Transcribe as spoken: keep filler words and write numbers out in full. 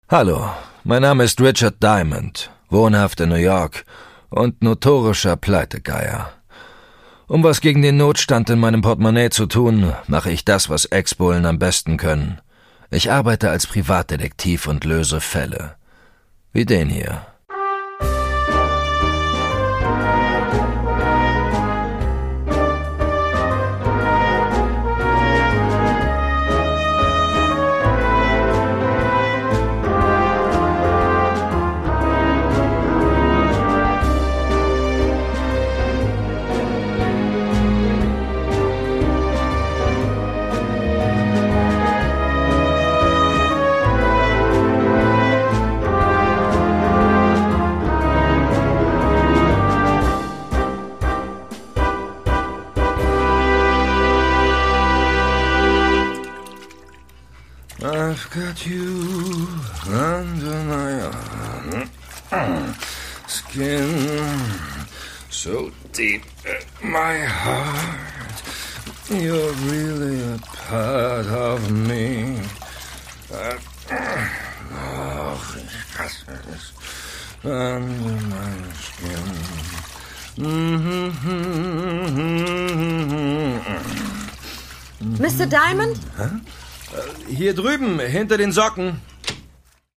Hallo, mein Name ist Richard Diamond, wohnhaft in New York und notorischer Pleitegeier. Um was gegen den Notstand in meinem Portemonnaie zu tun, mache ich das, was Ex-Bullen am besten können. Ich arbeite als Privatdetektiv und löse Fälle. Wie den hier. I've got you under my skin, so deep in my heart. You're really a part of me. Ach, ich hasse es. Under my skin. Mister Diamond? Hä? Hier drüben, hinter den Socken.